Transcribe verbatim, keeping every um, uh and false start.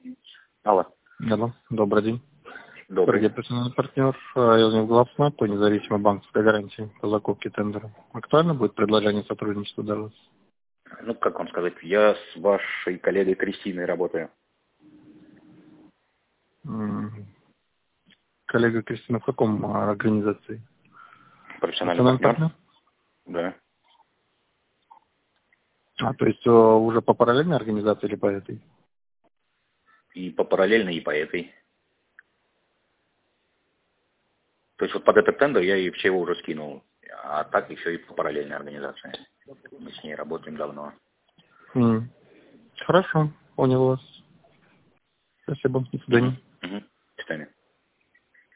Алло. Алло, добрый день. Добрый. Сергей, персональный партнер Елнев Главснаб по независимой банковской гарантии по закупке тендера. Актуально будет предложение сотрудничества для вас? Ну, как вам сказать, я с вашей коллегой Кристиной работаю. М, Коллега Кристина в каком а, организации? Профессиональный Персональный партнер? партнер? Да. А, то есть э, уже по параллельной организации или по этой? И по параллельной, и по этой. То есть вот под этот тендер я и все его уже скинул. А так еще и по параллельной организации. Мы с ней работаем давно. М, Хорошо, понял вас. Спасибо, до Угу. свидания. Угу. До свидания.